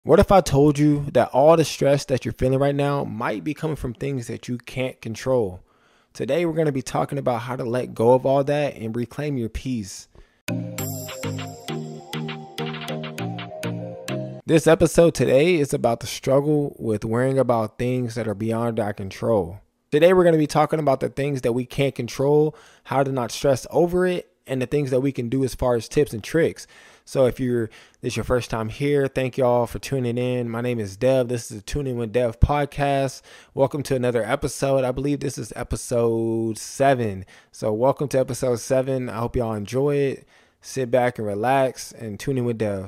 What if I told you that all the stress that you're feeling right now might be coming from things that you can't control? Today, we're going to be talking about how to let go of all that and reclaim your peace. This episode today is about the struggle with worrying about things that are beyond our control. Today, we're going to be talking about the things that we can't control, how to not stress over it, and the things that we can do as far as tips and tricks. So if this is your first time here, thank y'all for tuning in. My name is Dev. This is the Tuning with Dev podcast. Welcome to another episode. I believe this is episode 7. So welcome to episode 7. I hope y'all enjoy it. Sit back and relax and tune in with Dev.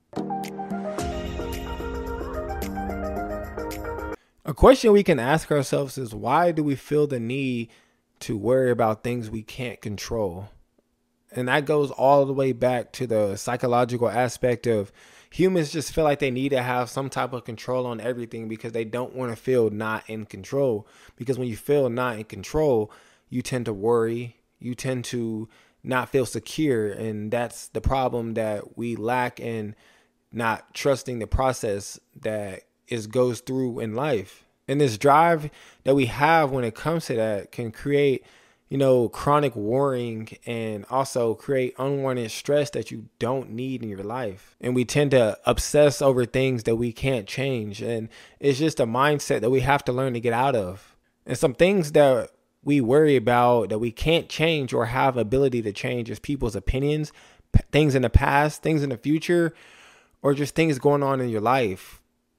A question we can ask ourselves is, why do we feel the need to worry about things we can't control? And that goes all the way back to the psychological aspect of humans just feel like they need to have some type of control on everything because they don't want to feel not in control. Because when you feel not in control, you tend to worry, you tend to not feel secure. And that's the problem that we lack in not trusting the process that goes through in life. And this drive that we have when it comes to that can create chronic worrying and also create unwanted stress that you don't need in your life. And we tend to obsess over things that we can't change. And it's just a mindset that we have to learn to get out of. And some things that we worry about that we can't change or have ability to change is people's opinions, things in the past, things in the future, or just things going on in your life.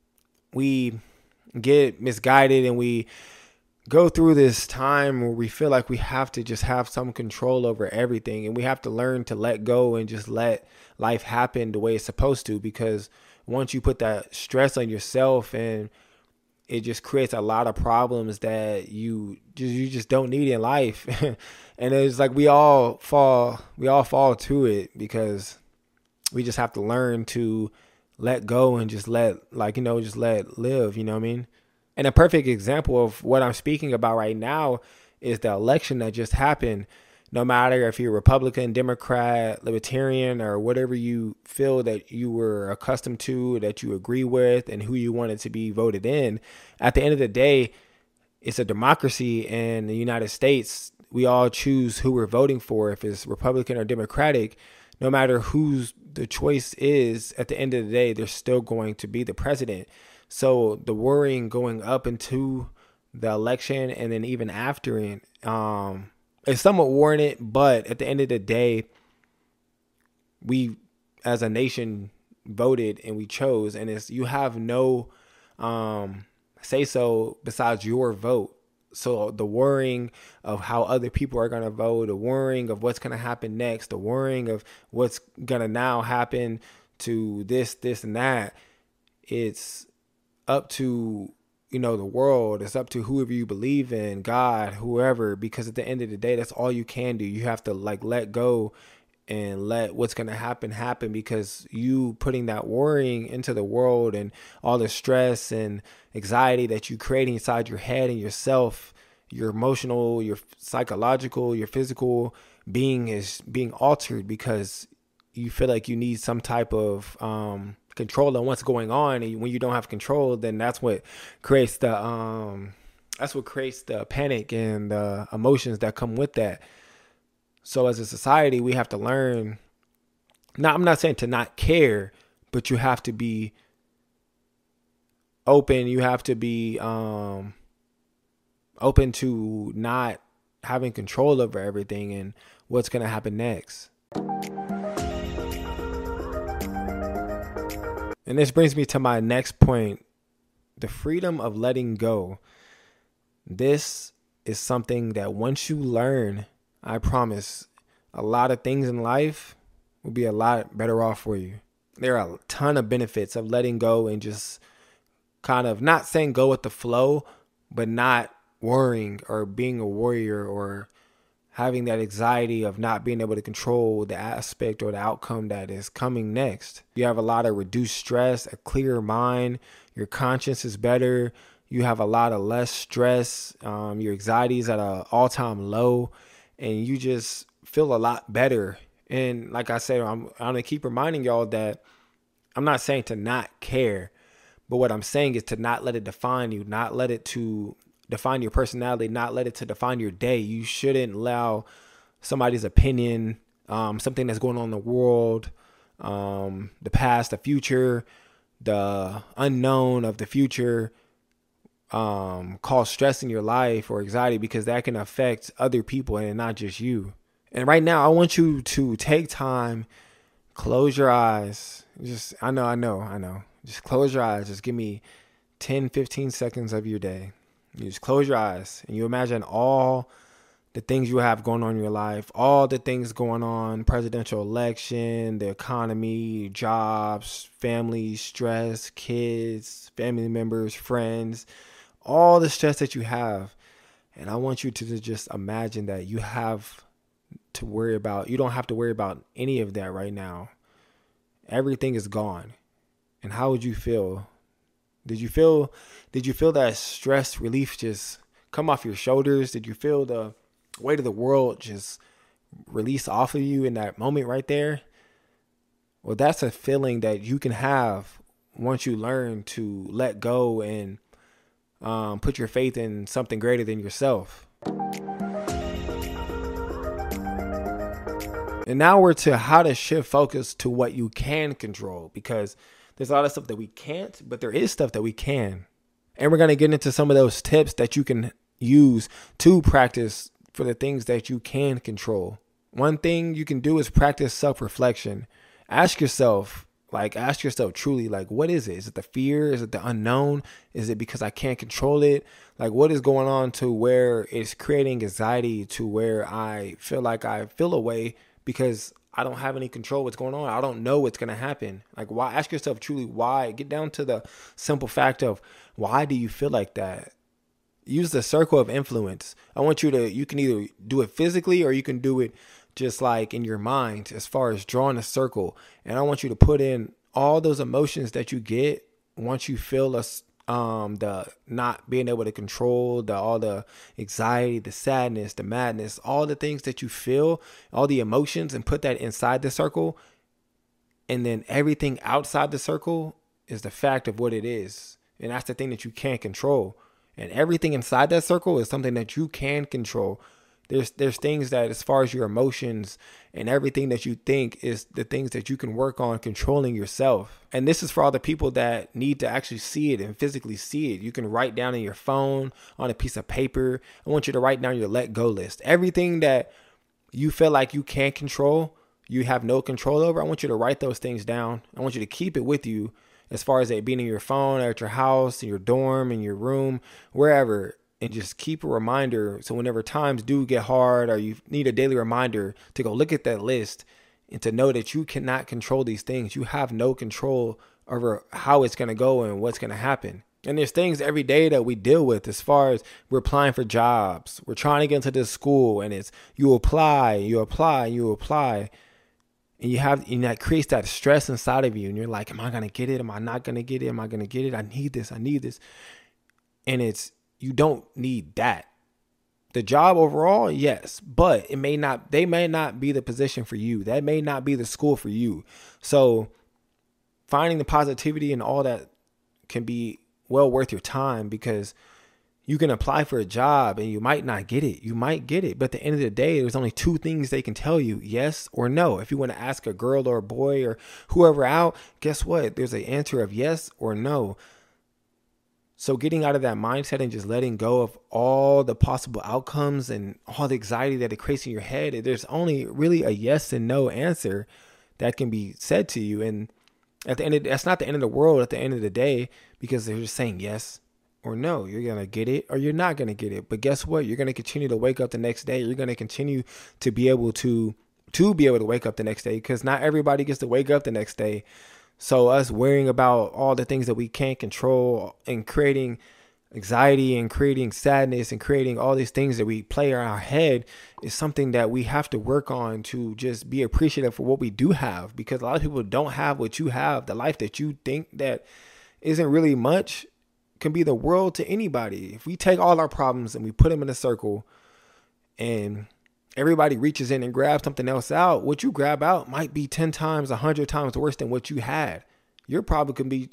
We get misguided and we go through this time where we feel like we have to just have some control over everything, and we have to learn to let go and just let life happen the way it's supposed to, because once you put that stress on yourself, and it just creates a lot of problems that you just don't need in life. And it's like we all fall to it because we just have to learn to let go and just let it live, you know what I mean? And a perfect example of what I'm speaking about right now is the election that just happened. No matter if you're Republican, Democrat, Libertarian, or whatever you feel that you were accustomed to, that you agree with, and who you wanted to be voted in, at the end of the day, it's a democracy in the United States. We all choose who we're voting for, if it's Republican or Democratic. No matter whose the choice is, at the end of the day, they're still going to be the president. So the worrying going up into the election and then even after it is somewhat warranted. But at the end of the day, we as a nation voted and we chose, and you have no say so besides your vote. So the worrying of how other people are going to vote, the worrying of what's going to happen next, the worrying of what's going to now happen to this, and that, it's up to the world. It's up to whoever you believe in, God, whoever, because at the end of the day, that's all you can do. You have to let go and let what's going to happen, because you putting that worrying into the world and all the stress and anxiety that you create inside your head and yourself, your emotional, your psychological, your physical being is being altered because you feel like you need some type of control on what's going on. And when you don't have control, then that's what creates the panic and the emotions that come with that. So as a society, we have to learn. Now, I'm not saying to not care, but you have to be open. You have to be open to not having control over everything and what's going to happen next. And this brings me to my next point, the freedom of letting go. This is something that once you learn, I promise, a lot of things in life will be a lot better off for you. There are a ton of benefits of letting go and just kind of not saying go with the flow, but not worrying or being a warrior or having that anxiety of not being able to control the aspect or the outcome that is coming next. You have a lot of reduced stress, a clearer mind, your conscience is better, you have a lot of less stress, your anxiety is at an all-time low, and you just feel a lot better. And like I said, I'm going to keep reminding y'all that I'm not saying to not care, But what I'm saying is to not let it define you, not let it to define your personality, not let it to define your day. You shouldn't allow somebody's opinion, something that's going on in the world, the past, the future, the unknown of the future, cause stress in your life or anxiety, because that can affect other people and not just you. And right now, I want you to take time, close your eyes. I know. Just close your eyes. Just give me 10, 15 seconds of your day. You just close your eyes and you imagine all the things you have going on in your life, all the things going on, presidential election, the economy, jobs, family, stress, kids, family members, friends, all the stress that you have. And I want you to just imagine that you don't have to worry about any of that right now. Everything is gone. And how would you feel? Did you feel that stress relief just come off your shoulders? Did you feel the weight of the world just release off of you in that moment right there? Well, that's a feeling that you can have once you learn to let go and put your faith in something greater than yourself. And now we're to how to shift focus to what you can control, because there's a lot of stuff that we can't, but there is stuff that we can. And we're going to get into some of those tips that you can use to practice for the things that you can control. One thing you can do is practice self-reflection. Ask yourself truly, what is it? Is it the fear? Is it the unknown? Is it because I can't control it? What is going on to where it's creating anxiety, to where I feel like I feel away because I don't have any control what's going on. I don't know what's going to happen. Why? Ask yourself truly why. Get down to the simple fact of why do you feel like that? Use the circle of influence. You can either do it physically or you can do it just in your mind, as far as drawing a circle. And I want you to put in all those emotions that you get once you feel the not being able to control, all the anxiety, the sadness, the madness, all the things that you feel, all the emotions, and put that inside the circle. And then everything outside the circle is the fact of what it is. And that's the thing that you can't control. And everything inside that circle is something that you can control. There's things that, as far as your emotions and everything that you think, is the things that you can work on controlling yourself. And this is for all the people that need to actually see it and physically see it. You can write down in your phone, on a piece of paper. I want you to write down your let go list. Everything that you feel like you can't control, you have no control over, I want you to write those things down. I want you to keep it with you, as far as it being in your phone, or at your house, in your dorm, in your room, wherever. And just keep a reminder, so whenever times do get hard or you need a daily reminder to go look at that list and to know that you cannot control these things. You have no control over how it's going to go and what's going to happen. And there's things every day that we deal with, as far as we're applying for jobs. We're trying to get into this school, and it's you apply. And that creates that stress inside of you. And you're like, am I going to get it? Am I not going to get it? Am I going to get it? I need this. And you don't need that. The job overall, yes, but they may not be the position for you. That may not be the school for you. So finding the positivity and all that can be well worth your time, because you can apply for a job and you might not get it. You might get it. But at the end of the day, there's only two things they can tell you, yes or no. If you want to ask a girl or a boy or whoever out, guess what? There's an answer of yes or no. So getting out of that mindset and just letting go of all the possible outcomes and all the anxiety that it creates in your head, there's only really a yes and no answer that can be said to you. And at the end that's not the end of the world at the end of the day, because they're just saying yes or no. You're going to get it or you're not going to get it. But guess what? You're going to continue to wake up the next day. You're going to continue to be able to wake up the next day, because not everybody gets to wake up the next day. So us worrying about all the things that we can't control and creating anxiety and creating sadness and creating all these things that we play in our head is something that we have to work on, to just be appreciative for what we do have, because a lot of people don't have what you have. The life that you think that isn't really much can be the world to anybody. If we take all our problems and we put them in a circle and everybody reaches in and grabs something else out, what you grab out might be 10 times, 100 times worse than what you had. Your problem can be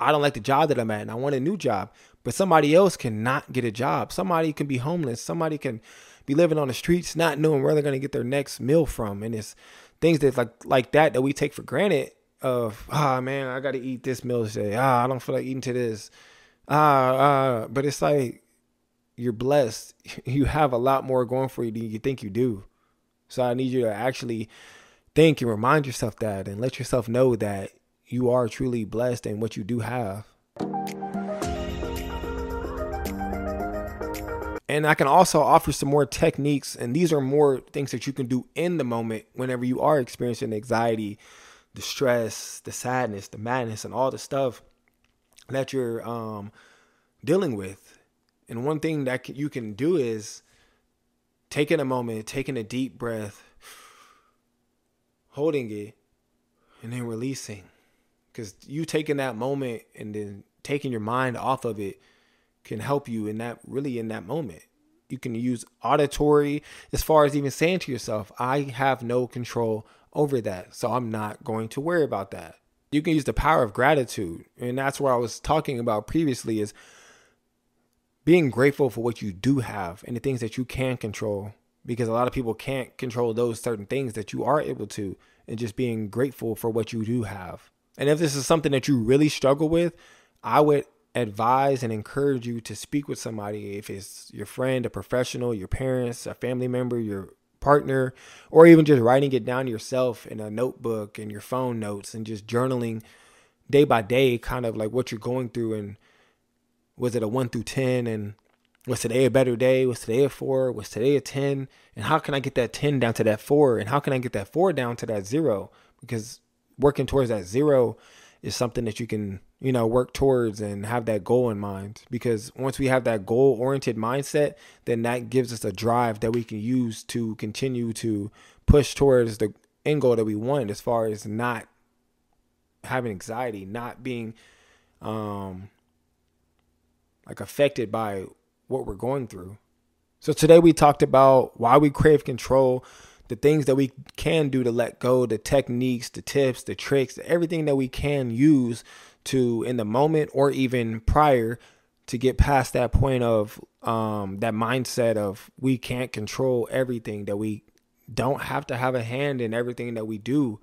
I don't like the job that I'm at and I want a new job. But somebody else cannot get a job. Somebody can be homeless. Somebody can be living on the streets, not knowing where they're going to get their next meal from. And it's things that like that we take for granted of, man, I got to eat this meal today. I don't feel like eating to this. But it's like, you're blessed. You have a lot more going for you than you think you do. So I need you to actually think and remind yourself that, and let yourself know that you are truly blessed in what you do have. And I can also offer some more techniques, and these are more things that you can do in the moment whenever you are experiencing the anxiety, the stress, the sadness, the madness, and all the stuff that you're dealing with. And one thing that you can do is taking a moment, taking a deep breath, holding it, and then releasing. Because you taking that moment and then taking your mind off of it can help you in that moment. You can use auditory as far as even saying to yourself, I have no control over that, so I'm not going to worry about that. You can use the power of gratitude. And that's what I was talking about previously, is being grateful for what you do have and the things that you can control, because a lot of people can't control those certain things that you are able to, and just being grateful for what you do have. And if this is something that you really struggle with, I would advise and encourage you to speak with somebody. If it's your friend, a professional, your parents, a family member, your partner, or even just writing it down yourself in a notebook and your phone notes, and just journaling day by day, kind of like what you're going through. And was it a 1 through 10? And was today a better day? Was today a 4? Was today a 10? And how can I get that 10 down to that 4? And how can I get that 4 down to that 0? Because working towards that 0 is something that you can, work towards and have that goal in mind. Because once we have that goal-oriented mindset, then that gives us a drive that we can use to continue to push towards the end goal that we want, as far as not having anxiety, not being affected by what we're going through. So today we talked about why we crave control, the things that we can do to let go, the techniques, the tips, the tricks, everything that we can use to, in the moment or even prior, to get past that point of that mindset of we can't control everything, that we don't have to have a hand in everything that we do.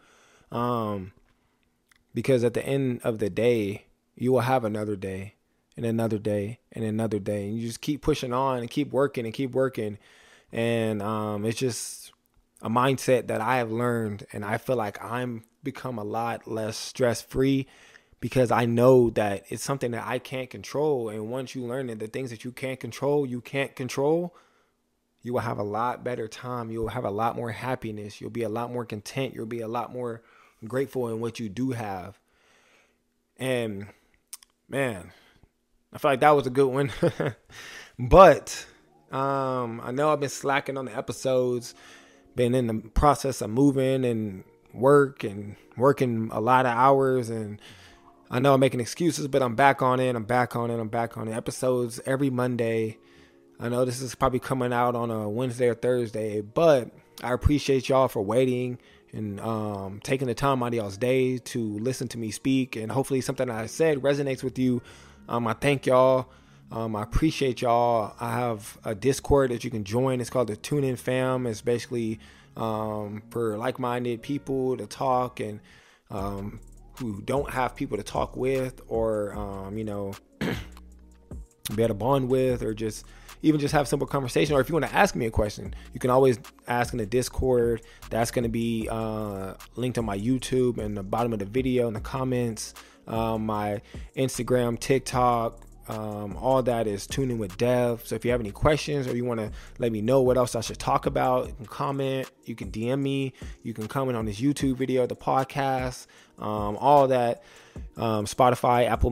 Because at the end of the day, you will have another day and another day and another day. And you just keep pushing on and keep working and keep working. And it's just a mindset that I have learned, and I feel like I'm become a lot less stress-free, because I know that it's something that I can't control. And once you learn that the things that you can't control, you will have a lot better time. You'll have a lot more happiness. You'll be a lot more content. You'll be a lot more grateful in what you do have. And man, I feel like that was a good one. But I know I've been slacking on the episodes, been in the process of moving and working a lot of hours, and I know I'm making excuses, but I'm back on it. I'm back on it. Episodes every Monday. I know this is probably coming out on a Wednesday or Thursday, but I appreciate y'all for waiting and taking the time out of y'all's day to listen to me speak. And hopefully something I said resonates with you. I thank y'all. I appreciate y'all. I have a Discord that you can join. It's called the Tune In Fam. It's basically for like-minded people to talk, and who don't have people to talk with, or be able to bond with, or just have simple conversation. Or if you want to ask me a question, you can always ask in the Discord. That's going to be linked on my YouTube in the bottom of the video, in the comments. My Instagram, TikTok, all that is Tune In with Dev. So if you have any questions, or you want to let me know what else I should talk about, you can comment, you can DM me, you can comment on this YouTube video, the podcast, all that, Spotify, Apple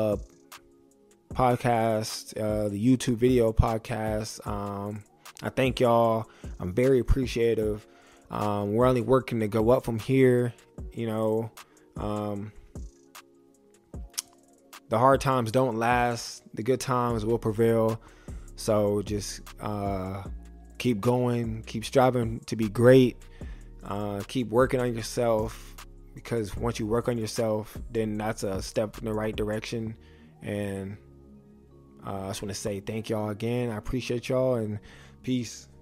podcast, the YouTube video podcast. I thank y'all. I'm very appreciative. We're only working to go up from here. The hard times don't last. The good times will prevail. So just keep going. Keep striving to be great. Keep working on yourself. because once you work on yourself, then that's a step in the right direction. And I just want to say thank y'all again. I appreciate y'all, and peace.